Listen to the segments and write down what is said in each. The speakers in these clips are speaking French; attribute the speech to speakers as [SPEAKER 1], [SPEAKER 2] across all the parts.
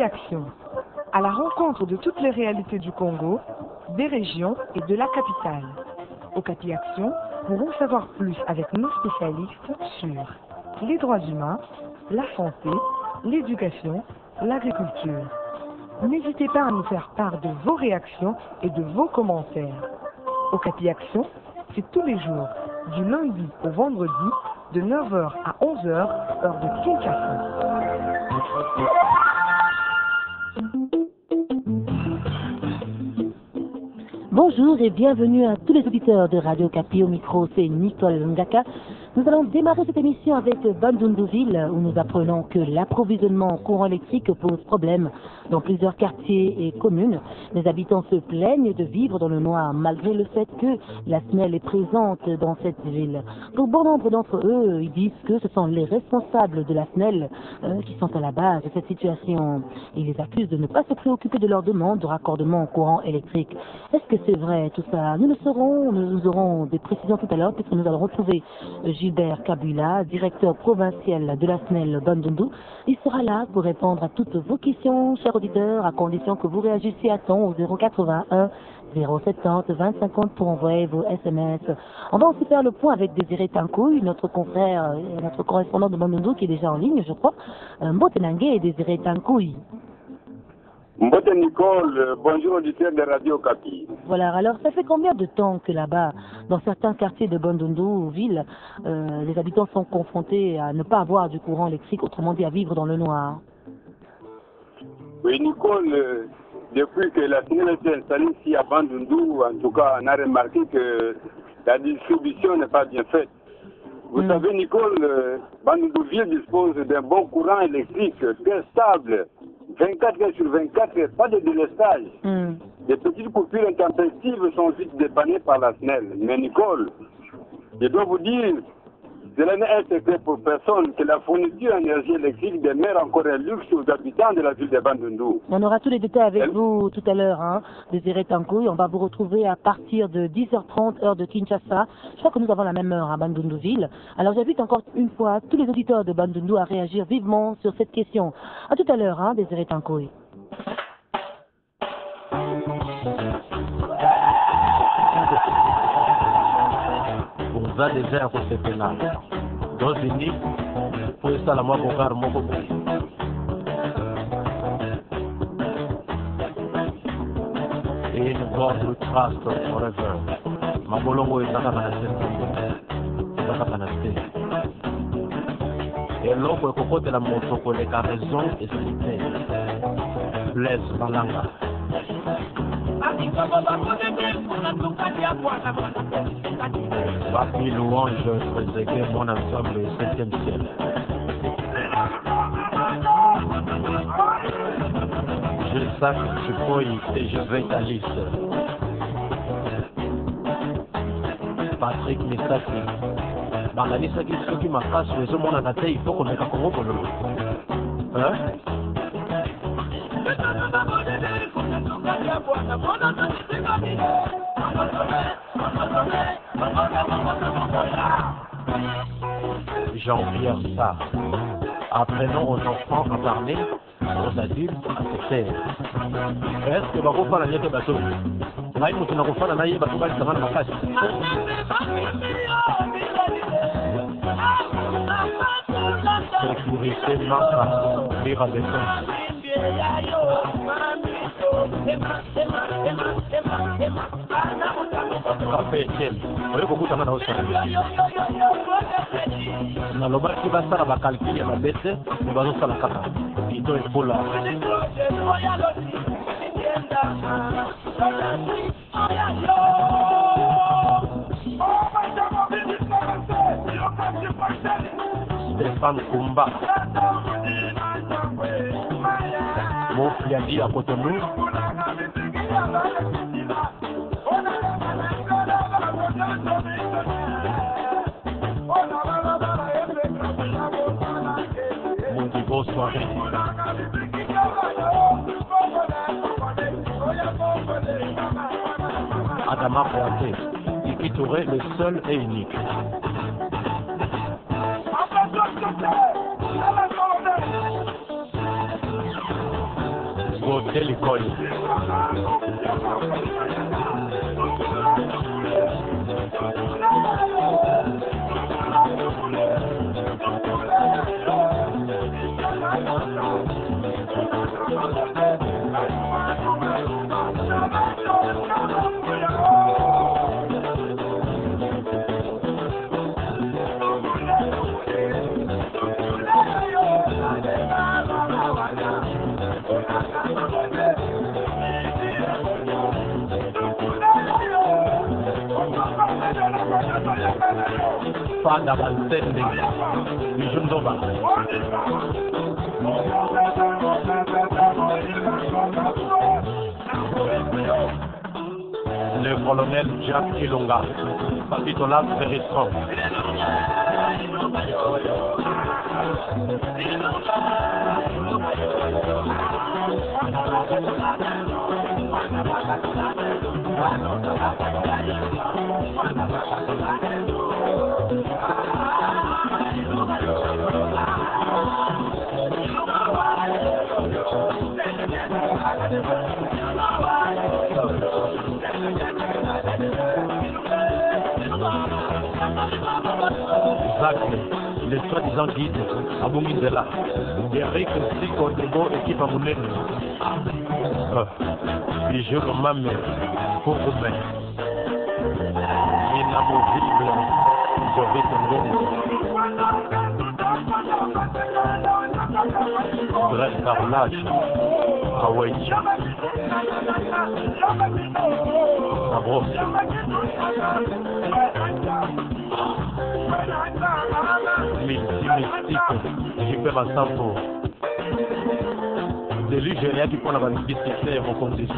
[SPEAKER 1] Action, à la rencontre de toutes les réalités du Congo, des régions et de la capitale. Okapi Action pourront savoir plus avec nos spécialistes sur les droits humains, la santé, l'éducation, l'agriculture. N'hésitez pas à nous faire part de vos réactions et de vos commentaires. Okapi Action, c'est tous les jours, du lundi au vendredi, de 9h à 11h, heure de Kinshasa.
[SPEAKER 2] Bonjour et bienvenue à tous les auditeurs de Radio Okapi. Au micro, c'est Nicole Ngaka. Nous allons démarrer cette émission avec Bandundu-Ville, où nous apprenons que l'approvisionnement en courant électrique pose problème dans plusieurs quartiers et communes. Les habitants se plaignent de vivre dans le noir, malgré le fait que la SNEL est présente dans cette ville. Pour bon nombre d'entre eux, ils disent que ce sont les responsables de la SNEL qui sont à la base de cette situation. Ils les accusent de ne pas se préoccuper de leur demande de raccordement au courant électrique. Est-ce que c'est vrai tout ça? Nous aurons des précisions tout à l'heure, puisque nous allons retrouver Gilbert Kabula, directeur provincial de la SNEL Bandundu. Il sera là pour répondre à toutes vos questions, chers auditeurs, à condition que vous réagissiez à temps au 081 070 2050 pour envoyer vos SMS. On va aussi faire le point avec Désiré Tankouy, notre confrère, notre correspondant de Bandundu qui est déjà en ligne, je crois. Mbotenangue et Désiré Tankouy.
[SPEAKER 3] Mbote Nicole, bonjour auditeur de Radio Okapi.
[SPEAKER 2] Voilà, alors ça fait combien de temps que là-bas, dans certains quartiers de Bandundu, ville, les habitants sont confrontés à ne pas avoir du courant électrique, autrement dit à vivre dans le noir?
[SPEAKER 3] Oui Nicole, depuis que la SNEL est installée ici à Bandundu, en tout cas on a remarqué que la distribution n'est pas bien faite. Vous savez Nicole, Bandundu-Ville dispose d'un bon courant électrique très stable. 24 heures sur 24, pas de délestage. Les petites coupures intempestives sont vite dépannées par la SNEL. Mais Nicole, je dois vous dire, cela n'est un secret pour personne que la fourniture d'énergie électrique demeure encore un luxe aux habitants de la ville de Bandundu.
[SPEAKER 2] On aura tous les détails avec vous tout à l'heure, Désiré Tankouy. On va vous retrouver à partir de 10h30, heure de Kinshasa. Je crois que nous avons la même heure à Bandundu-Ville. Alors j'invite encore une fois tous les auditeurs de Bandundu à réagir vivement sur cette question. À tout à l'heure, Désiré Tankouy.
[SPEAKER 4] Va déjà recevena dans une île pour ça la moi pour mon coco et une bonne trust forever ma bolongo est et l'autre coco de la moto pour les raisons et cité Blaise Balanga. Papi louange, préségué mon ensemble 7e ciel. Je sac, je fouille et je vais ta liste. Patrick Misaki. Banganisa qui se qui m'a cassé les hommes en attaque, il faut qu'on ait qu'à Congo pour le loup. Jean-Pierre Sarr. Apprenons aux enfants à parler, aux adultes à se taire. Est-ce que Barofa n'a pas bateau? Là, il faut qu'on n'a pas bateau, ça va dans la face. Sécurité, marche, lire à défense. Café Etienne, oyo kokutana na osala nalobaki basala bakalkile ya babese me bazosala kaka ito epola Stéphane Kumba Mofiadi à Cotonou. Mondigo soirée. Adama Poité, Iki Touré, le seul et unique. quitter l'école. Fada Balsende, Bijundoba. Le colonel Jacques Ilonga, capitolage Ferrisson. Zach, le soi-disant guide à Boumizela. Eric Siko Nego, équipe à Moulin. Bijou le Mamé, pour Roubaix. Inamovible, Jovis Ngo. Bref, carnage, Hawaii. Abro. Mystique, JP Massampo. C'est lui, génial qui prend la validité en condition.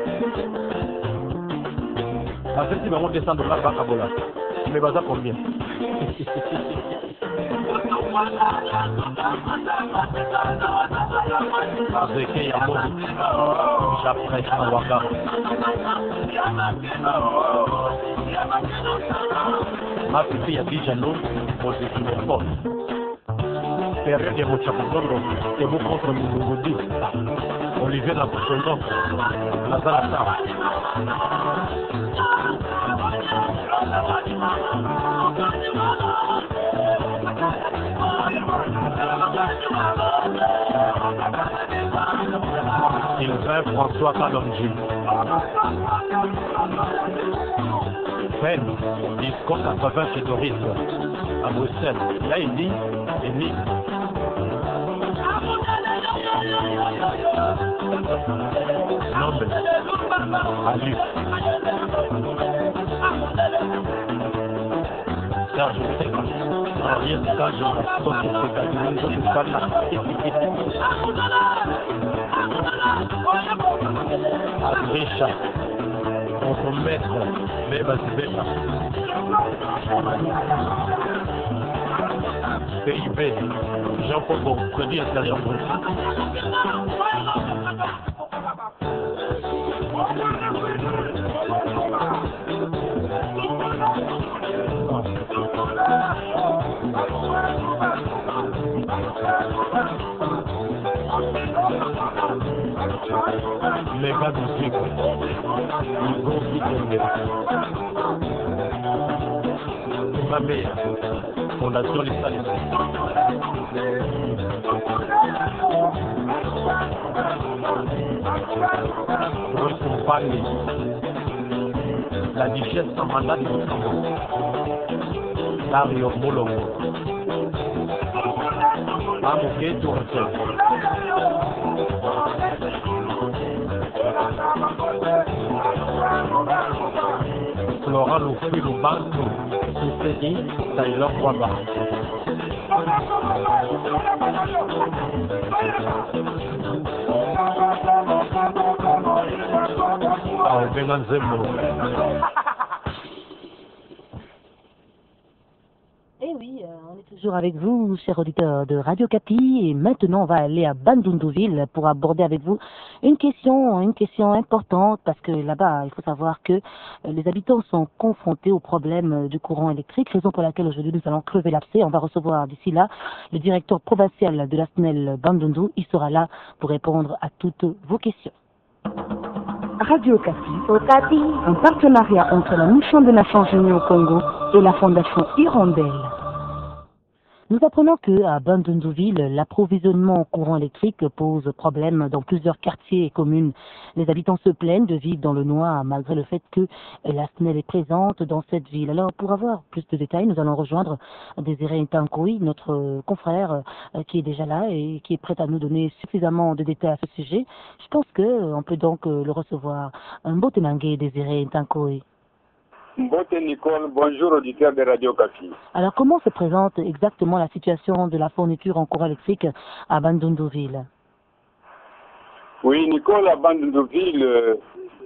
[SPEAKER 4] En fait, si on descend de là-bas à Bola, mais vas-y combien? Avec Yamo, j'apprête à Waka. Ma fille a dit Jano, pour des fortes. Période de Mochakondo, et vous contre Mougoudi. Olivier Napoussono, Lazarata. Sylvain François Kalonji. Fen, discours 80 chez Doris, à Bruxelles. Là, il dit, Noble, Ali. Serge Seka, Ariel Serge, Adricha, notre maître, Beba Sibeta. PIB, Jean-Paul, produit intérieur brut. Méga musique, ils ont dit ma mère, fondation Les Salles. Reconpagne la digeste en mandat de Luxembourg. Dario Molongo. Amouké Tourtel. Florent Loufi Loubantou. Soussédi Taylor Kwaba.
[SPEAKER 2] Eh oui, on est toujours avec vous, chers auditeurs de Radio Kapi, et maintenant on va aller à Bandundouville pour aborder avec vous une question importante, parce que là-bas, il faut savoir que les habitants sont confrontés au problème du courant électrique, raison pour laquelle aujourd'hui nous allons crever l'abcès. On va recevoir d'ici là le directeur provincial de la SNEL Bandundu. Il sera là pour répondre à toutes vos questions.
[SPEAKER 1] Radio Okapi,
[SPEAKER 2] Okapi,
[SPEAKER 1] un partenariat entre la Mission des Nations Unies au Congo et la Fondation Hirondelle.
[SPEAKER 2] Nous apprenons qu'à Bandundouville, l'approvisionnement en courant électrique pose problème dans plusieurs quartiers et communes. Les habitants se plaignent de vivre dans le noir malgré le fait que la SNEL est présente dans cette ville. Alors, pour avoir plus de détails, nous allons rejoindre Désiré Ntankoui, notre confrère qui est déjà là et qui est prêt à nous donner suffisamment de détails à ce sujet. Je pense qu'on peut donc le recevoir. Un beau témangué, Désiré Ntankoui.
[SPEAKER 3] Mbote Nicole, bonjour auditeur de Radio Okapi.
[SPEAKER 2] Alors, comment se présente exactement la situation de la fourniture en courant électrique à Bandundouville?
[SPEAKER 3] Oui, Nicole, à Bandundouville,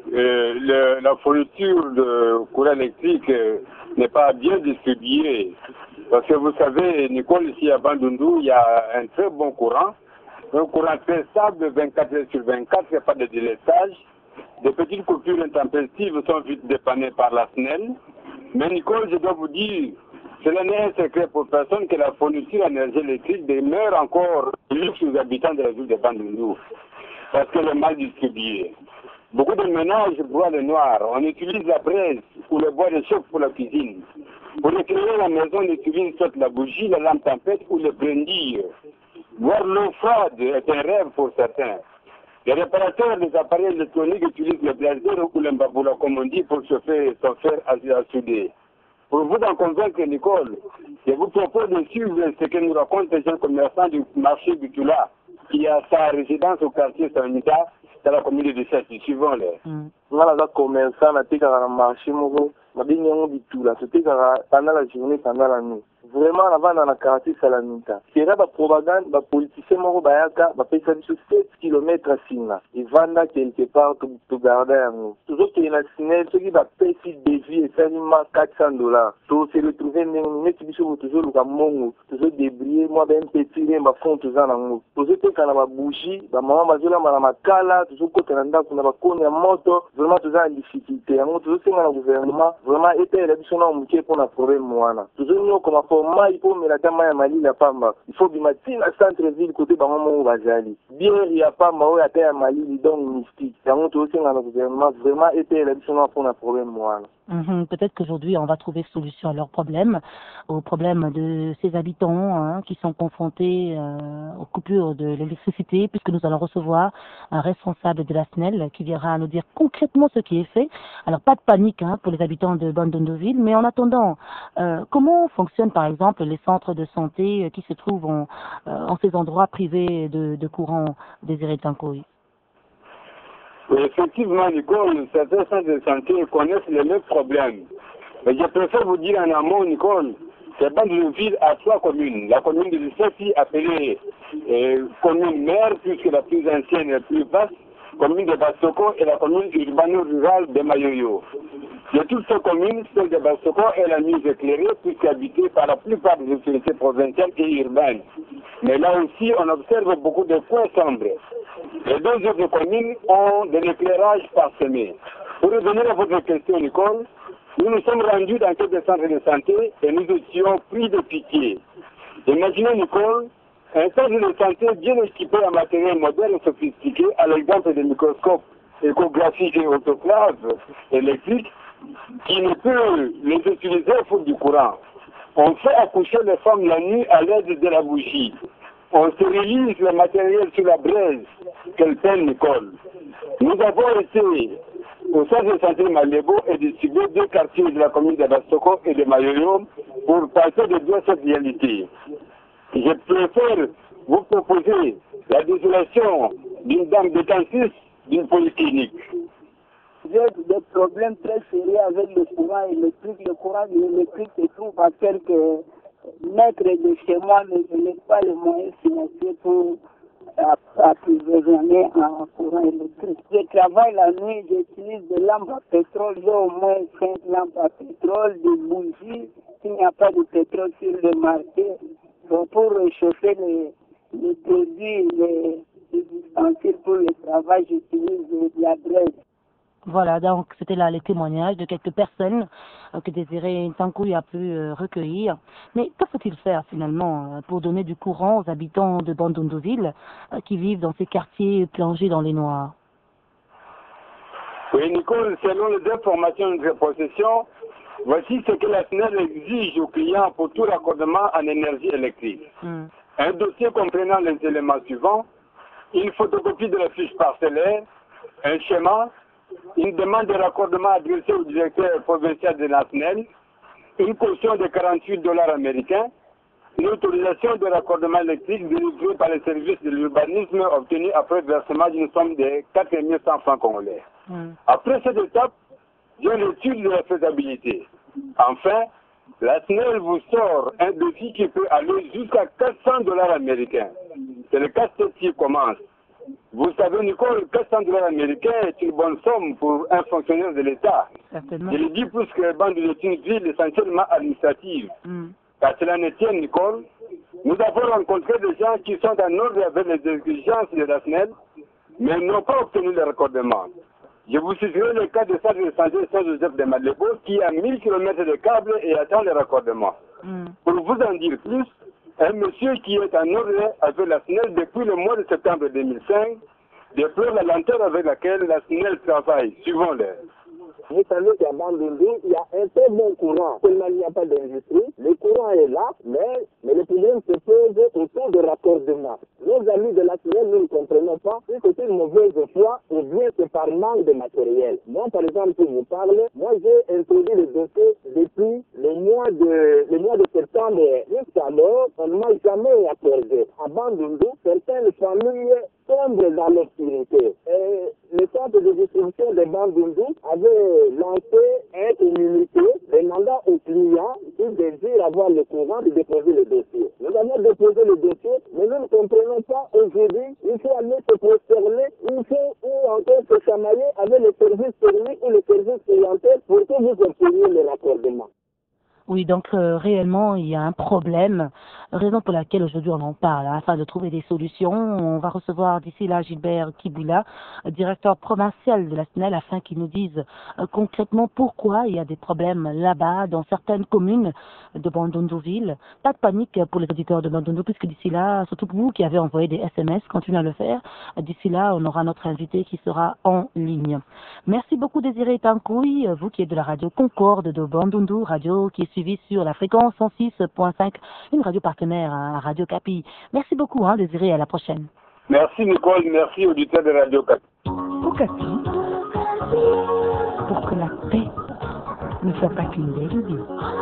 [SPEAKER 3] la fourniture de courant électrique n'est pas bien distribuée. Parce que vous savez, Nicole, ici à Bandundu, il y a un très bon courant. Un courant très stable, 24 heures sur 24, il n'y a pas de délestage. Des petites coupures intempestives sont vite dépannées par la SNEL. Mais Nicole, je dois vous dire, cela n'est un secret pour personne que la fourniture d'énergie électrique demeure encore luxe aux habitants de la ville de Bandundu. Parce qu'elle est mal distribuée. Beaucoup de ménages boivent le noir. On utilise la braise ou le bois de chauffe pour la cuisine. Pour éclairer la maison, on utilise soit la bougie, la lampe tempête ou le brindille. Boire l'eau froide est un rêve pour certains. Les réparateurs des appareils électroniques utilisent le blazer ou le mbaboula, comme on dit, pour chauffer son fer à souder. Pour vous en convaincre, Nicole, je vous propose de suivre ce que nous raconte le jeune commerçant du marché Butula, qui a sa résidence au quartier Sanita, dans la commune de Sessi. Suivons-les.
[SPEAKER 5] Nga commerçant na tekaka na marché moko mabengi yango Bitula totekaka pendant la journée pendant la nuit. Vraiment navanda na quartier Salamita kera bapropagande bapoliticien moko bayaka bapesa biso 7 km nsima evanda quelque part togarda yango tozokende na SNEL soki bapesi devis esalima $400 tose retrouve ndenge neti biso tozoluka mbongo tozodébrie mwa bampeti ne bafond toza nango tozoteka na babougie bamama bazolamba na makala tozokota na ndako na bakoni ya moto vraiment toza na difficulté yango tozosenga na gouvernement vraiment etayela biso na moke mpona problème wana tozonyokoma mai po melata mai ya malili ya pamba il faut bimati na centre ville côté bango moko bazali bière ya pamba oyo ata ya malili donc mystique yango tozosenga na gouvernement vraiment etayela biso na mpona problème wana.
[SPEAKER 2] Peut-être qu'aujourd'hui, on va trouver solution à leurs problèmes, aux problèmes de ces habitants qui sont confrontés aux coupures de l'électricité, puisque nous allons recevoir un responsable de la SNEL qui viendra nous dire concrètement ce qui est fait. Alors, pas de panique pour les habitants de Bandundouville, mais en attendant, comment fonctionnent par exemple les centres de santé qui se trouvent en ces endroits privés de courant, Désiré Ntankoui?
[SPEAKER 3] Oui, effectivement, Nicole, certains centres de santé connaissent les mêmes problèmes. Mais je préfère vous dire en amont, Nicole, que Bandundouville a 3 communes. La commune de Lissafi, appelée commune mère, puisque la plus ancienne et la plus vaste, commune de Bassoko et la commune urbano-rurale de Mayoyo. De toutes ces communes, celle de Bassoko est la mieux éclairée, puisqu'habitée par la plupart des autorités provinciales et urbaines. Mais là aussi, on observe beaucoup de points sombres. Les 2 autres communes ont de l'éclairage parsemé. Pour revenir à votre question, Nicole, nous nous sommes rendus dans quelques centres de santé et nous étions pris de pitié. Imaginez, Nicole, un centre de santé bien équipé en matériel moderne et sophistiqué, à l'exemple des microscopes échographiques et autoclaves électriques, qui ne peut les utiliser faute du courant. On fait accoucher les femmes la nuit à l'aide de la bougie. On stérilise le matériel sur la braise. Quelle peine, Nicole. Nous avons été au centre de santé Malebo et distribué 2 quartiers de la commune de Bassoko et de Mayoyo pour passer de bien cette réalité. Je préfère vous proposer la désolation d'une dame de 36 d'une polyclinique.
[SPEAKER 6] J'ai des problèmes très sérieux avec le courant électrique. Le courant électrique se trouve à quelques mètres de chez moi, mais je n'ai pas les moyens financiers pour approvisionner en courant électrique. Je travaille la nuit, j'utilise des lampes à pétrole. J'ai au moins 5 lampes à pétrole, des bougies. S'il n'y a pas de pétrole sur le marché, donc pour réchauffer les produits, les ustensiles pour le travail, j'utilise de la braise.
[SPEAKER 2] Voilà, donc c'était là les témoignages de quelques personnes que Désiré Ntankoui a pu recueillir. Mais que faut-il faire finalement pour donner du courant aux habitants de Bandundouville qui vivent dans ces quartiers plongés dans les noirs?
[SPEAKER 3] Oui, Nicole, selon les informations de possession, voici ce que la SNEL exige aux clients pour tout raccordement en énergie électrique. Un dossier comprenant les éléments suivants: une photocopie de la fiche parcellaire, un schéma, une demande de raccordement adressée au directeur provincial de la SNEL, une caution de $48 américains, une autorisation de raccordement électrique délivrée par les services de l'urbanisme obtenue après versement d'une somme de 4 100 francs congolais. Après cette étape, vient l'étude de la faisabilité. Enfin, la SNEL vous sort un défi qui peut aller jusqu'à $400 américains. C'est le casse-tête qui commence. Vous savez, Nicole, $400 américains est une bonne somme pour un fonctionnaire de l'État. Je le dis plus que Bandundu est une ville essentiellement administrative. Car cela ne tient, Nicole, nous avons rencontré des gens qui sont en ordre avec les exigences de la SNEL, mais n'ont pas obtenu le raccordement. Je vous citerai le cas de Centre de santé Saint-Joseph de Madlebo qui a 1000 km de câbles et attend le raccordement. Pour vous en dire plus, un monsieur qui est en ordre avec la SNEL depuis le mois de septembre 2005 déplore la lenteur avec laquelle la SNEL travaille, suivant l'heure.
[SPEAKER 7] Vous savez qu'à Bandundu, il y a un très bon courant. Tellement il n'y a pas d'industrie, le courant est là, mais le problème se pose autour de raccordement. Nos amis de la SNEL, nous ne comprenons pas si c'est une mauvaise foi ou bien c'est par manque de matériel. Moi, par exemple, pour vous parler, moi j'ai introduit le dossier depuis le mois de septembre. Jusqu'alors, on ne m'a jamais accordé. À Bandundu, certaines familles tombent dans l'obscurité. Et le centre de distribution de Bandundu avait lancé un communiqué demandant aux clients qui désirent avoir le courant de déposer le dossier. Nous avons déposé le dossier, mais nous ne comprenons pas aujourd'hui. Il faut aller se prosterner, il faut ou encore se chamailler avec les services techniques ou les services clientèles pour que vous obteniez le raccordement.
[SPEAKER 2] Oui, donc réellement, il y a un problème, raison pour laquelle aujourd'hui on en parle, afin de trouver des solutions. On va recevoir d'ici là Gilbert Kibula, directeur provincial de la SNEL, afin qu'il nous dise concrètement pourquoi il y a des problèmes là-bas, dans certaines communes de Bandundu-Ville. Pas de panique pour les auditeurs de Bandundu, puisque d'ici là, surtout pour vous qui avez envoyé des SMS, continuez à le faire. D'ici là, on aura notre invité qui sera en ligne. Merci beaucoup Désiré Tankoui, vous qui êtes de la radio Concorde de Bandundu, radio qui est suivi sur la fréquence 106.5, une radio partenaire à Radio Capi. Merci beaucoup, Désiré, à la prochaine.
[SPEAKER 3] Merci Nicole, merci auditeurs de Radio Capi.
[SPEAKER 1] Au Capi, pour que la paix ne soit pas qu'une belle idée.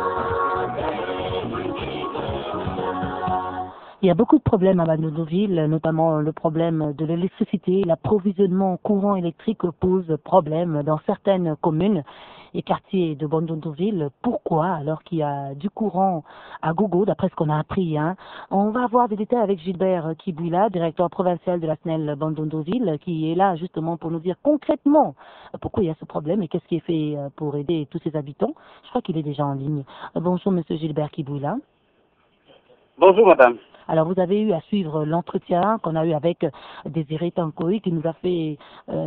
[SPEAKER 2] Il y a beaucoup de problèmes à Bandundu-Ville, notamment le problème de l'électricité. L'approvisionnement en courant électrique pose problème dans certaines communes et quartiers de Bandundu-Ville. Pourquoi, alors qu'il y a du courant à gogo, d'après ce qu'on a appris, On va avoir des détails avec Gilbert Kibula, directeur provincial de la SNEL Bandundu-Ville, qui est là justement pour nous dire concrètement pourquoi il y a ce problème et qu'est-ce qui est fait pour aider tous ces habitants. Je crois qu'il est déjà en ligne. Bonjour, monsieur Gilbert Kibula.
[SPEAKER 8] Bonjour, madame.
[SPEAKER 2] Alors, vous avez eu à suivre l'entretien qu'on a eu avec Désiré Tankoui, qui nous a fait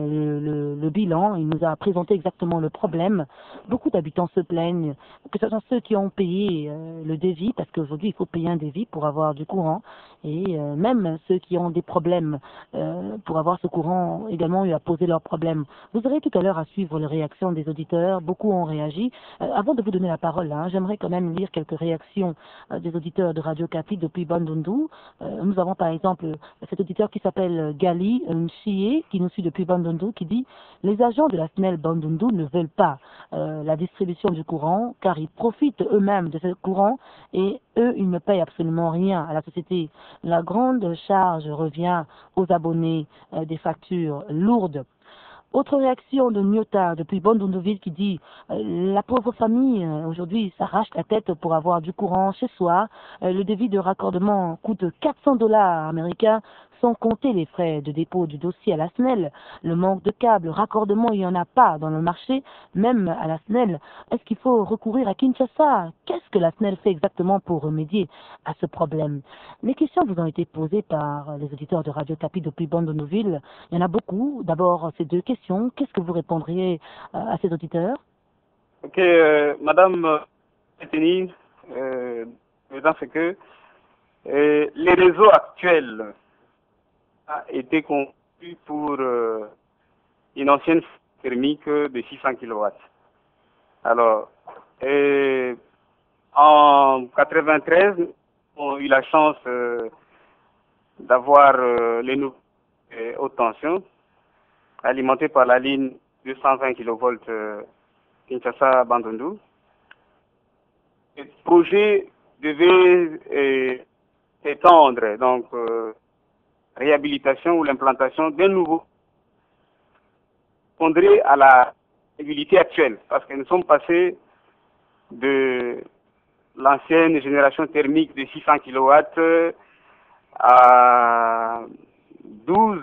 [SPEAKER 2] le bilan. Il nous a présenté exactement le problème. Beaucoup d'habitants se plaignent, que ce soit ceux qui ont payé le devis, parce qu'aujourd'hui, il faut payer un devis pour avoir du courant, et même ceux qui ont des problèmes pour avoir ce courant, également eu à poser leurs problèmes. Vous aurez tout à l'heure à suivre les réactions des auditeurs. Beaucoup ont réagi. Avant de vous donner la parole, j'aimerais quand même lire quelques réactions des auditeurs de Radio Capi depuis Bandundu. Nous avons par exemple cet auditeur qui s'appelle Gali Nchie, qui nous suit depuis Bandundu, qui dit « Les agents de la SNEL Bandundu ne veulent pas la distribution du courant car ils profitent eux-mêmes de ce courant et eux, ils ne payent absolument rien à la société. La grande charge revient aux abonnés des factures lourdes. » Autre réaction de Nyota depuis Bandundu-Ville qui dit la pauvre famille aujourd'hui s'arrache la tête pour avoir du courant chez soi. Le devis de raccordement coûte $400 américains sans compter les frais de dépôt du dossier à la SNEL. Le manque de câbles, raccordement, il n'y en a pas dans le marché, même à la SNEL. Est-ce qu'il faut recourir à Kinshasa? Qu'est-ce que la SNEL fait exactement pour remédier à ce problème? Les questions vous ont été posées par les auditeurs de Radio Capi depuis Bandundu-Ville. Il y en a beaucoup. D'abord, ces deux questions. Qu'est-ce que vous répondriez à ces auditeurs?
[SPEAKER 8] Ok, madame Tétini, c'est que les réseaux actuels a été conçu pour une ancienne thermique de 600 kW. Alors, en 93, on a eu la chance d'avoir les nouvelles haute tension alimentées par la ligne 220 kV Kinshasa-Bandundu. Le projet devait étendre donc réhabilitation ou l'implantation d'un nouveau répondrait à la stabilité actuelle, parce que nous sommes passés de l'ancienne génération thermique de 600 kW à 12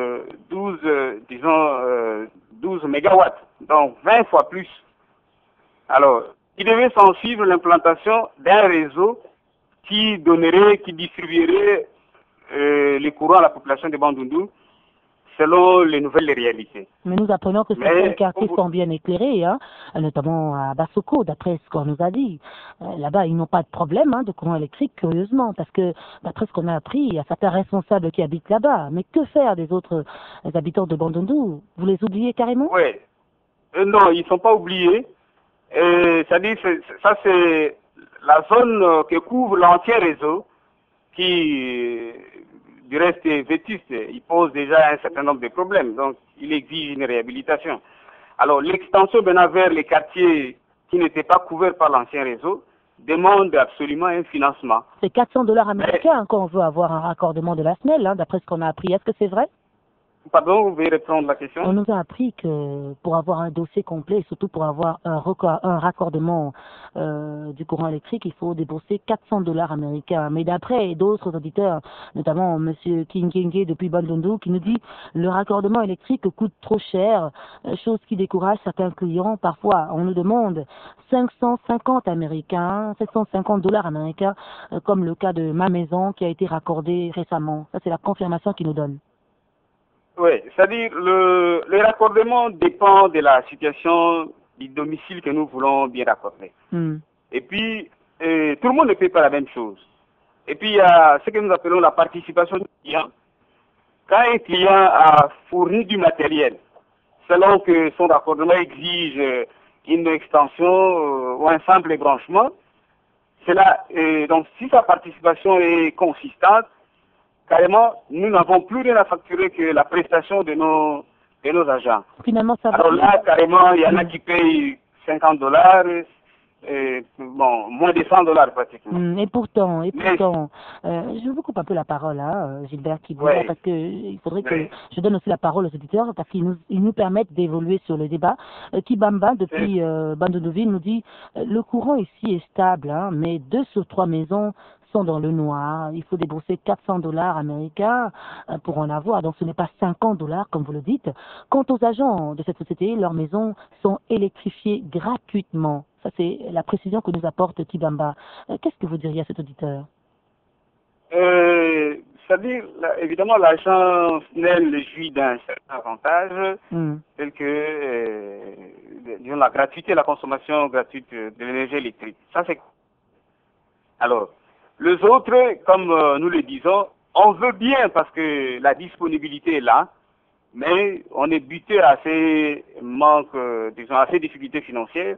[SPEAKER 8] MW, donc 20 fois plus. Alors, il devait s'en suivre l'implantation d'un réseau qui distribuerait les courants à la population de Bandundu selon les nouvelles réalités.
[SPEAKER 2] Mais nous apprenons que certains quartiers sont bien éclairés, hein, notamment à Bassoko, d'après ce qu'on nous a dit. Là-bas, ils n'ont pas de problème de courant électrique, curieusement, parce que, d'après ce qu'on a appris, il y a certains responsables qui habitent là-bas. Mais que faire des autres habitants de Bandundu? Vous les oubliez carrément?
[SPEAKER 8] Oui. Non, ils ne sont pas oubliés. C'est-à-dire, ça c'est la zone que couvre l'ancien réseau qui, du reste, est vétuste. Il pose déjà un certain nombre de problèmes. Donc, il exige une réhabilitation. Alors, l'extension maintenant vers les quartiers qui n'étaient pas couverts par l'ancien réseau demande absolument un financement.
[SPEAKER 2] C'est 400 $ américains quand on veut avoir un raccordement de la SNEL, d'après ce qu'on a appris. Est-ce que c'est vrai?
[SPEAKER 8] Pardon, vous pouvez répondre la question?
[SPEAKER 2] On nous a appris que pour avoir un dossier complet, et surtout pour avoir un raccordement du courant électrique, il faut débourser 400 $ américains. Mais d'après d'autres auditeurs, notamment M. Kingenge depuis Bandundu, qui nous dit le raccordement électrique coûte trop cher, chose qui décourage certains clients. Parfois, on nous demande 550 américains, 750 $ américains, comme le cas de ma maison qui a été raccordée récemment. Ça, c'est la confirmation qu'ils nous donnent.
[SPEAKER 8] Oui, c'est-à-dire le raccordement dépend de la situation du domicile que nous voulons bien raccorder. Et puis, tout le monde ne fait pas la même chose. Et puis, il y a ce que nous appelons la participation du client. Quand un client a fourni du matériel, selon que son raccordement exige une extension ou un simple branchement, donc si sa participation est consistante, carrément, nous n'avons plus rien à facturer que la prestation de nos agents.
[SPEAKER 2] Finalement, ça va.
[SPEAKER 8] Alors là, carrément, il y en a qui payent 50 $, moins de 100 $ pratiquement.
[SPEAKER 2] Et pourtant, je vous coupe un peu la parole, Gilbert Kibouya, parce que il faudrait que je donne aussi la parole aux auditeurs, parce qu'ils nous permettent d'évoluer sur le débat. Kibamba, depuis Bandundu, nous dit le courant ici est stable, mais 2 sur 3 maisons sont dans le noir. Il faut débourser 400 $ américains pour en avoir. Donc ce n'est pas 50 $ comme vous le dites. Quant aux agents de cette société, leurs maisons sont électrifiées gratuitement. Ça, c'est la précision que nous apporte Kibamba. Qu'est-ce que vous diriez à cet auditeur?
[SPEAKER 8] C'est-à-dire, évidemment, l'agent SNEL jouit d'un certain avantage, tel que disons, la gratuité, la consommation gratuite de l'énergie électrique. Ça, c'est... Alors, les autres, comme nous le disons, on veut bien parce que la disponibilité est là, mais on est buté à ces manques, à ces difficultés financières,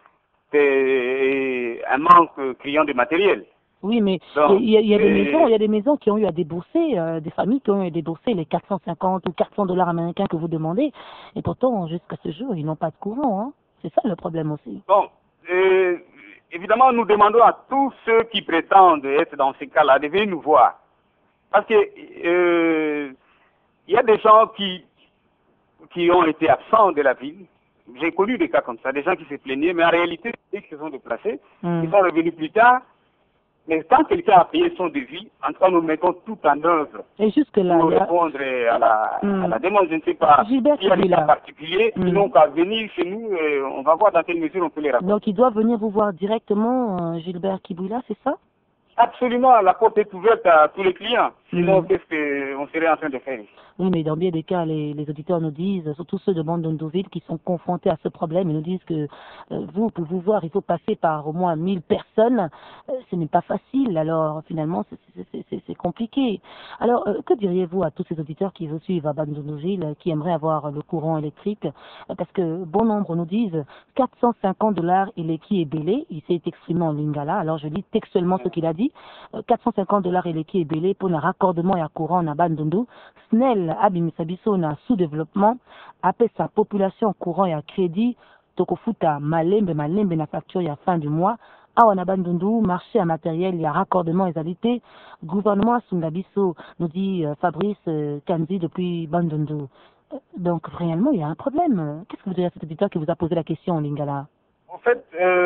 [SPEAKER 8] et un manque criant de matériel.
[SPEAKER 2] Oui, mais il y a des maisons qui ont eu à débourser, des familles qui ont eu à débourser les 450 ou 400 $ américains que vous demandez, et pourtant, jusqu'à ce jour, ils n'ont pas de courant. C'est ça le problème aussi.
[SPEAKER 8] Bon, évidemment, nous demandons à tous ceux qui prétendent être dans ces cas-là de venir nous voir. Parce que il y a des gens qui ont été absents de la ville. J'ai connu des cas comme ça, des gens qui se plaignaient, mais en réalité, ils se sont déplacés. Ils sont revenus plus tard. Mais quand quelqu'un a payé son devis, en tout cas, nous mettons tout en œuvre
[SPEAKER 2] et jusque-là,
[SPEAKER 8] pour répondre à la demande. Je ne sais pas s'il y a des cas particuliers, ils n'ont qu'à venir chez nous et on va voir dans quelle mesure on peut les rappeler.
[SPEAKER 2] Donc, ils doivent venir vous voir directement, Gilbert Kibouya, c'est ça?
[SPEAKER 8] Absolument, la porte est ouverte à tous les clients. Sinon, qu'est-ce on serait en train de faire ici.
[SPEAKER 2] Oui, mais dans bien des cas, les auditeurs nous disent, surtout ceux de Bandundu-Ville qui sont confrontés à ce problème, ils nous disent que vous, pour vous voir, il faut passer par au moins 1000 personnes. Ce n'est pas facile, alors finalement, c'est compliqué. Alors, que diriez-vous à tous ces auditeurs qui vous suivent à Bandundu-Ville, qui aimeraient avoir le courant électrique? Parce que bon nombre nous disent $450 il est qui est belé, il s'est exprimé en lingala, alors je lis textuellement ce qu'il a dit, $450 il est qui est belé pour le raccordement et à courant à Bandundu. SNEL abimisabiso na sous-développement appelle sa population courant et à crédit tokofuta malembe na facture à fin du mois awa na Bandundu marché à matériel et à raccordement et habité gouvernement Sungabiso nous dit Fabrice Kanzi depuis Bandundu. Donc réellement il y a un problème. Qu'est-ce que vous direz à cet auditeur qui vous a posé la question en lingala?
[SPEAKER 8] En fait,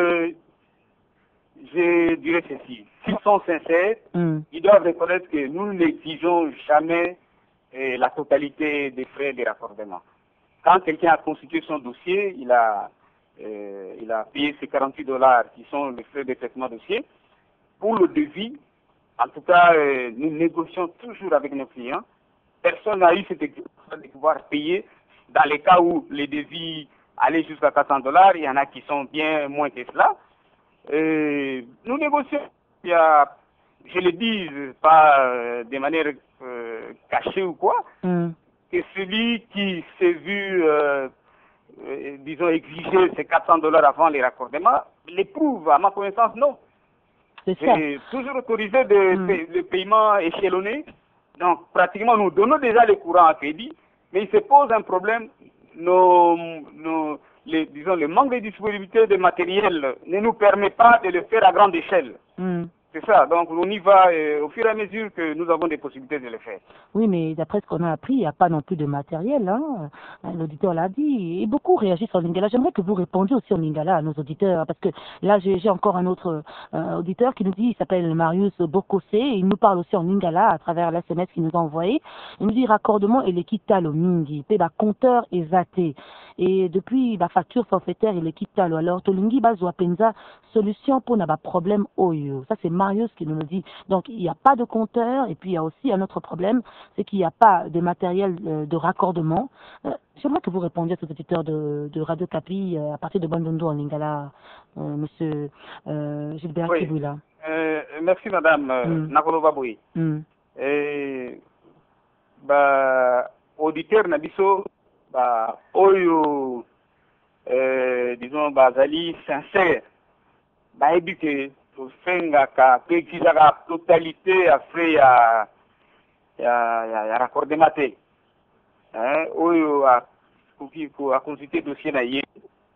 [SPEAKER 8] je dirais ceci. S'ils sont sincères, ils doivent reconnaître que nous n'exigeons jamais la totalité des frais de raccordement. Quand quelqu'un a constitué son dossier, il a payé ces $48 qui sont les frais de traitement dossier. Pour le devis, en tout cas, nous négocions toujours avec nos clients. Personne n'a eu cette exigence de pouvoir payer. Dans les cas où les devis allaient jusqu'à $400, il y en a qui sont bien moins que cela. Nous négocions. Il y a, je le dis pas de manière cachée ou quoi, que celui qui s'est vu, disons, exiger ces $400 avant les raccordements, l'éprouve. À ma connaissance, non. J'ai toujours autorisé le paiement échelonné. Donc, pratiquement, nous donnons déjà les courants à crédit, mais il se pose un problème. Disons, le manque de disponibilité de matériel ne nous permet pas de le faire à grande échelle. C'est ça, donc on y va au fur et à mesure que nous avons des possibilités de le faire.
[SPEAKER 2] Oui, mais d'après ce qu'on a appris, il n'y a pas non plus de matériel, hein. L'auditeur l'a dit, et beaucoup réagissent en lingala. J'aimerais que vous répondiez aussi en lingala à nos auditeurs, parce que là j'ai encore un autre auditeur qui nous dit, il s'appelle Marius Bokosé, et il nous parle aussi en lingala à travers l'SMS qu'il nous a envoyé. Il nous dit raccordement et l'équital au mingi, compteur et zaté. Et depuis la facture forfaitaire et l'équital, alors Tolingi Bazwa Penza, solution pour n'avoir problème oyo. Ça c'est Marius qui nous le dit. Donc il n'y a pas de compteur et puis il y a aussi un autre problème, c'est qu'il n'y a pas de matériel de raccordement. J'aimerais que vous répondiez à cet auditeur de Radio Capi à partir de Bandundu en lingala, monsieur Gilbert Kibouila.
[SPEAKER 8] Merci madame Nakolova Boui. Auditeur Nabiso, oyo, disons, bazali sincère, éduqué. Fengaka la totalité a fait ya raccordement te oyo a consulté dossier na ye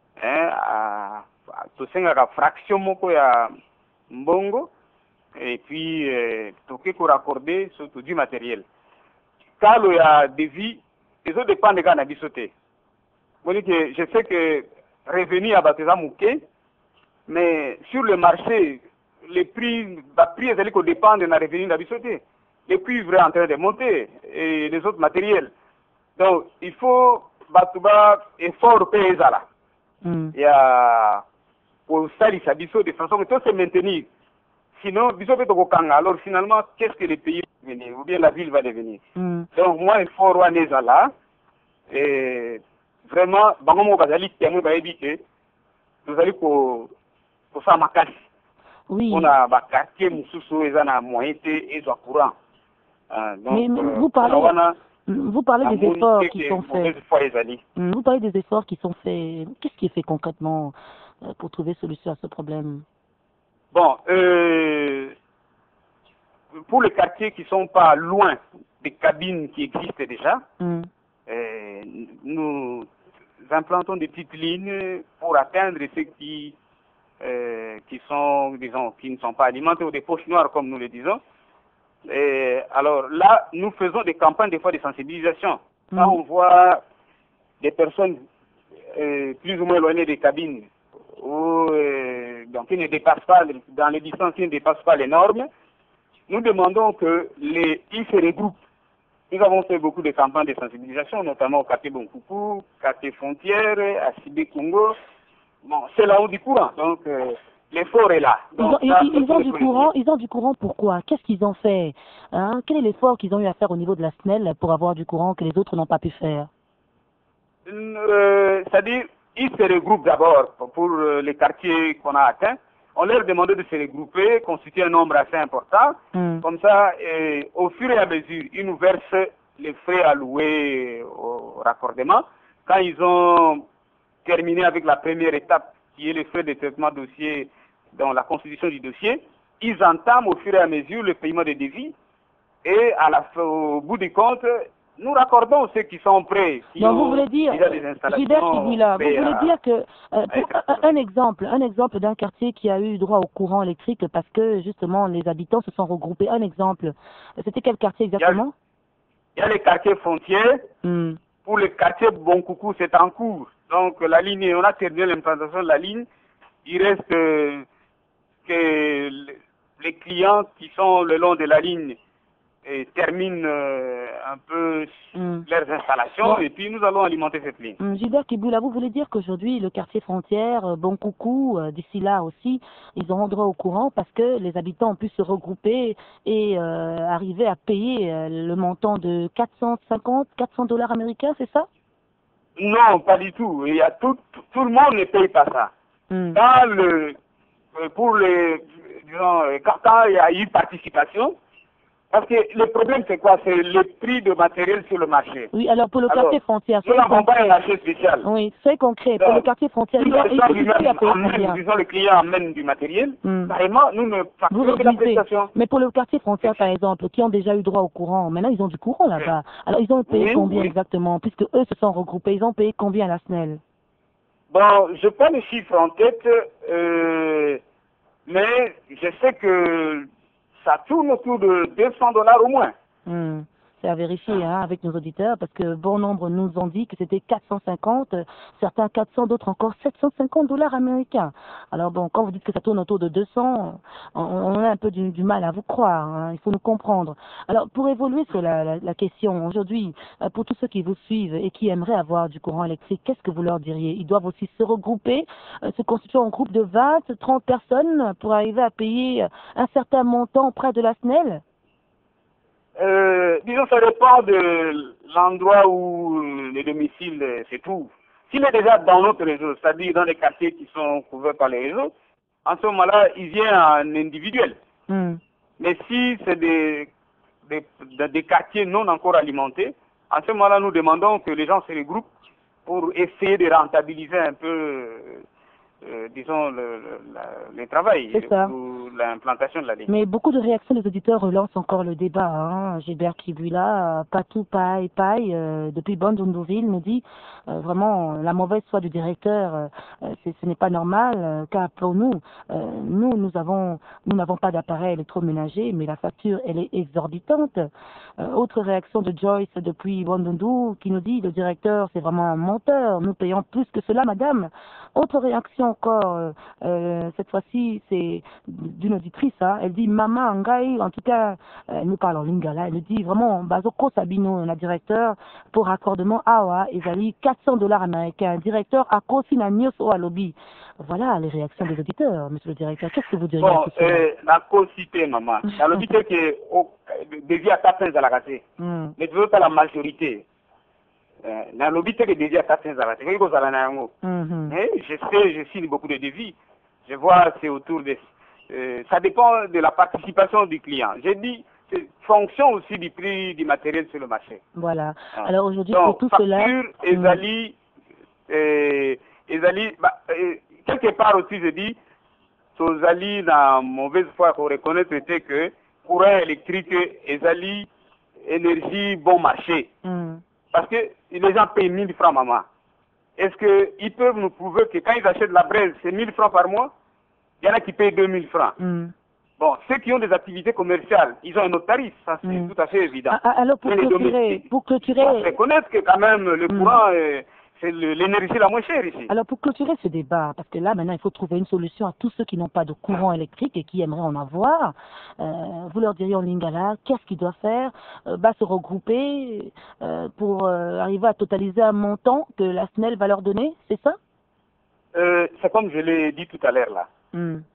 [SPEAKER 8] to fengaka fraction moko ya mbongo et puis toke ko raccorder surtout du matériel kalo ya devis les autres dépendent de kana bisoté que je sais que revenu à bateza muke mais sur le marché les prix dépendent de la revenu d'Abissoté. Les prix vont en train de monter et les autres matériels. Donc, il faut effort payer ça là. Il y a pour salir Abisso de façon que tout se maintenir. Sinon, Bisso peut Kanga. Alors finalement, qu'est-ce que le pays va devenir ou bien la ville va devenir? Donc, moi, il faut ramener ça là. Et vraiment, Bangomo Bazali, Tiamou Baébité, nous allons pour ça ma casse.
[SPEAKER 2] Oui.
[SPEAKER 8] On a un quartier Moussoussou et un moyen et un courant.
[SPEAKER 2] Mais vous parlez des efforts qui sont faits. Vous parlez des efforts qui sont faits. Qu'est-ce qui est fait concrètement pour trouver solution à ce problème?
[SPEAKER 8] Bon, pour les quartiers qui ne sont pas loin des cabines qui existent déjà, nous implantons des petites lignes pour atteindre ceux qui sont, disons, qui ne sont pas alimentés ou des poches noires, comme nous le disons. Et alors là, nous faisons des campagnes des fois de sensibilisation. Là, on voit des personnes plus ou moins éloignées des cabines, où, donc ils ne dépassent pas, dans les distances, ils ne dépassent pas les normes. Nous demandons qu'ils se regroupent. Nous avons fait beaucoup de campagnes de sensibilisation, notamment au quartier Bonkoupou, quartier Frontière, à Sibé Congo. Bon, c'est là où du courant. Donc, l'effort est là. Donc,
[SPEAKER 2] ils ont du courant pourquoi? Qu'est-ce qu'ils ont fait? Quel est l'effort qu'ils ont eu à faire au niveau de la SNEL pour avoir du courant que les autres n'ont pas pu faire?
[SPEAKER 8] C'est-à-dire, ils se regroupent d'abord pour les quartiers qu'on a atteints. On leur demandait de se regrouper, constituer un nombre assez important. Comme ça, au fur et à mesure, ils nous versent les frais alloués au raccordement. Quand ils ont terminé avec la première étape, qui est les frais de traitement dossier dans la constitution du dossier, ils entament au fur et à mesure le paiement des devis. Et au bout du compte, nous raccordons ceux qui sont prêts.
[SPEAKER 2] Donc vous voulez dire, Gilbert Kibula, vous voulez dire que, un exemple d'un quartier qui a eu droit au courant électrique parce que justement les habitants se sont regroupés. Un exemple, c'était quel quartier exactement?
[SPEAKER 8] Il y a les quartiers frontières. Pour le quartier Bonkoukou, c'est en cours. Donc la ligne, on a terminé l'implantation de la ligne. Il reste que les clients qui sont le long de la ligne terminent un peu leurs installations et puis nous allons alimenter cette ligne.
[SPEAKER 2] Gilbert Kibula, vous voulez dire qu'aujourd'hui le quartier frontière, Bonkoukou, d'ici là aussi, ils auront droit au courant parce que les habitants ont pu se regrouper et arriver à payer le montant de $400 américains, c'est ça?
[SPEAKER 8] Non, pas du tout. Il y a tout le monde ne paye pas ça. Pour quand il y a eu participation, parce que le problème, c'est quoi? C'est le prix de matériel sur le marché.
[SPEAKER 2] Oui, alors pour le quartier frontière...
[SPEAKER 8] Nous n'avons pas un marché spécial.
[SPEAKER 2] Oui, c'est concret. Pour le quartier frontière,
[SPEAKER 8] disons le client amène du matériel, carrément, nous ne facturons que la prestation.
[SPEAKER 2] Mais pour le quartier frontière, par exemple, qui ont déjà eu droit au courant, maintenant ils ont du courant là-bas. Alors ils ont payé combien exactement? Puisque eux se sont regroupés, ils ont payé combien à la SNEL?
[SPEAKER 8] Bon, je n'ai pas le chiffre en tête, mais je sais que ça tourne autour de $200 au moins.
[SPEAKER 2] C'est à vérifier avec nos auditeurs parce que bon nombre nous ont dit que c'était 450, certains 400, d'autres encore $750 américains. Alors bon, quand vous dites que ça tourne autour de 200, on a un peu du mal à vous croire, il faut nous comprendre. Alors pour évoluer sur la question, aujourd'hui, pour tous ceux qui vous suivent et qui aimeraient avoir du courant électrique, qu'est-ce que vous leur diriez? Ils doivent aussi se regrouper, se constituer en groupe de 20, 30 personnes pour arriver à payer un certain montant auprès de la SNEL?
[SPEAKER 8] Disons, ça dépend de l'endroit où le domicile se trouve. S'il est déjà dans notre réseau, c'est-à-dire dans les quartiers qui sont couverts par les réseaux, en ce moment-là, il vient en individuel. Mais si c'est des quartiers non encore alimentés, en ce moment-là, nous demandons que les gens se regroupent pour essayer de rentabiliser un peu, disons, le travail ou l'implantation de la ligne.
[SPEAKER 2] Mais beaucoup de réactions des auditeurs relancent encore le débat. Gilbert Kibula, Patou Paille, depuis Bandundouville, nous dit vraiment la mauvaise foi du directeur, ce n'est pas normal, car pour nous, nous n'avons pas d'appareil électroménager, mais la facture, elle est exorbitante. Autre réaction de Joyce depuis Bandundu qui nous dit le directeur, c'est vraiment un menteur, nous payons plus que cela, madame. Autre réaction encore, cette fois-ci, c'est d'une auditrice, elle dit Mama Angai, en tout cas, elle nous parle en lingala, elle nous dit vraiment, Bazoko Sabino, la directeur, pour raccordement Awa, Ezali, $400 américains, directeur à Kosina News au Alobi. Voilà les réactions des auditeurs, monsieur le directeur. Qu'est-ce que vous diriez à tout ça?
[SPEAKER 8] La co-cité, maman. L'Alobi, c'est que, dédié à 400 à la raté. Mais tu veux pas la majorité. Dans l'obité que déjà certains arrêtés, je sais, je signe beaucoup de devis. Je vois, c'est autour de. Ça dépend de la participation du client. J'ai dit, c'est fonction aussi du prix du matériel sur le marché.
[SPEAKER 2] Voilà. Alors aujourd'hui, pour tout cela.
[SPEAKER 8] Ezali, quelque part aussi, je dis, Ezali, dans mauvaise foi, il faut reconnaître que courant électrique, Ezali, énergie, bon marché. Parce que les gens payent 1000 francs, maman. Est-ce qu'ils peuvent nous prouver que quand ils achètent la braise, c'est 1000 francs par mois? Il y en a qui payent 2000 francs. Bon, ceux qui ont des activités commerciales, ils ont un autre tarif, ça c'est tout à fait évident.
[SPEAKER 2] Alors pour clôturer...
[SPEAKER 8] On reconnaître que quand même le courant, c'est l'énergie la moins chère ici.
[SPEAKER 2] Alors pour clôturer ce débat, parce que là maintenant il faut trouver une solution à tous ceux qui n'ont pas de courant électrique et qui aimeraient en avoir, vous leur diriez en lingala, qu'est-ce qu'ils doivent faire? Se regrouper pour arriver à totaliser un montant que la SNEL va leur donner, c'est ça?
[SPEAKER 8] C'est comme je l'ai dit tout à l'heure là.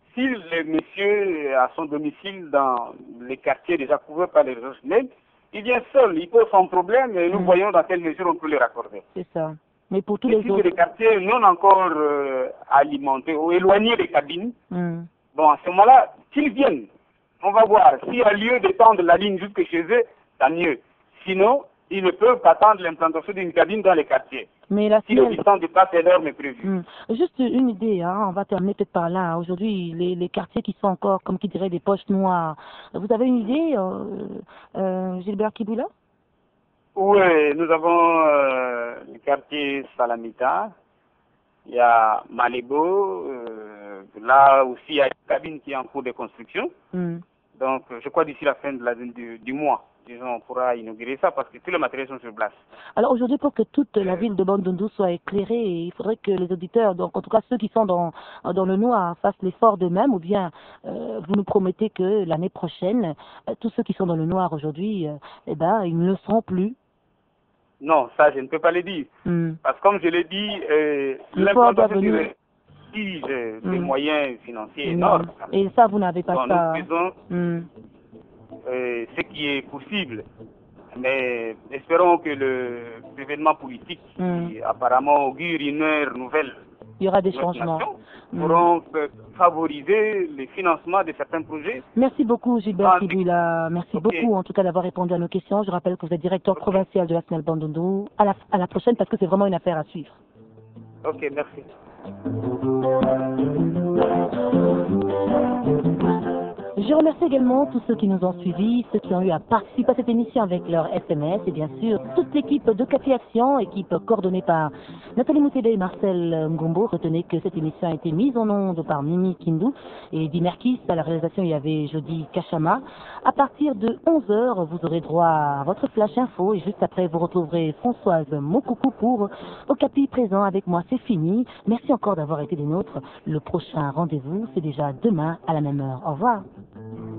[SPEAKER 8] si le monsieur a son domicile dans les quartiers déjà couverts par les ressources humaines, il vient seul, il pose son problème et nous voyons dans quelle mesure on peut le raccorder.
[SPEAKER 2] C'est ça. Mais pour tous
[SPEAKER 8] et
[SPEAKER 2] les
[SPEAKER 8] si
[SPEAKER 2] autres...
[SPEAKER 8] les quartiers non encore alimentés ou éloignés des cabines, bon, à ce moment-là, qu'ils viennent, on va voir. S'il y a lieu d'étendre la ligne jusque chez eux, tant mieux. Sinon, ils ne peuvent pas attendre l'implantation d'une cabine dans les quartiers.
[SPEAKER 2] Mais la
[SPEAKER 8] si le distance de passe énorme est prévu.
[SPEAKER 2] Juste une idée, hein, on va terminer peut-être par là. Aujourd'hui, les quartiers qui sont encore, comme qui dirait, des poches noires. Vous avez une idée, Gilbert Kibula?
[SPEAKER 8] Oui, nous avons le quartier Salamita, il y a Malébo, là aussi il y a une cabine qui est en cours de construction. Donc je crois d'ici la fin du mois, disons, on pourra inaugurer ça parce que tous les matériels sont sur place.
[SPEAKER 2] Alors aujourd'hui, pour que toute la ville de Bandundu soit éclairée, il faudrait que les auditeurs, donc en tout cas ceux qui sont dans le noir, fassent l'effort d'eux-mêmes, ou bien vous nous promettez que l'année prochaine, tous ceux qui sont dans le noir aujourd'hui, ils ne le seront plus.
[SPEAKER 8] Non, ça je ne peux pas le dire. Parce que comme je l'ai dit, l'implantation des moyens financiers énormes.
[SPEAKER 2] Et ça, vous n'avez pas ça.
[SPEAKER 8] Nous faisons ce qui est possible. Mais espérons que l'événement politique qui apparemment augure une ère nouvelle,
[SPEAKER 2] il y aura des changements,
[SPEAKER 8] pourront favoriser le financement de certains projets.
[SPEAKER 2] Merci beaucoup Gilbert Kibula, merci beaucoup en tout cas d'avoir répondu à nos questions. Je rappelle que vous êtes directeur provincial de la SNEL Bandundu. À la prochaine parce que c'est vraiment une affaire à suivre.
[SPEAKER 8] Ok, merci.
[SPEAKER 2] Je remercie également tous ceux qui nous ont suivis, ceux qui ont eu à participer à cette émission avec leur SMS et bien sûr toute l'équipe de Capi Action, équipe coordonnée par Nathalie Moutede et Marcel Ngombo. Retenez que cette émission a été mise en onde par Mimi Kindou et Eddie Merkis. À la réalisation, il y avait Jody Kachama. À partir de 11h, vous aurez droit à votre flash info et juste après, vous retrouverez Françoise Mokoukou pour Okapi présent avec moi. C'est fini. Merci encore d'avoir été des nôtres. Le prochain rendez-vous, c'est déjà demain à la même heure. Au revoir.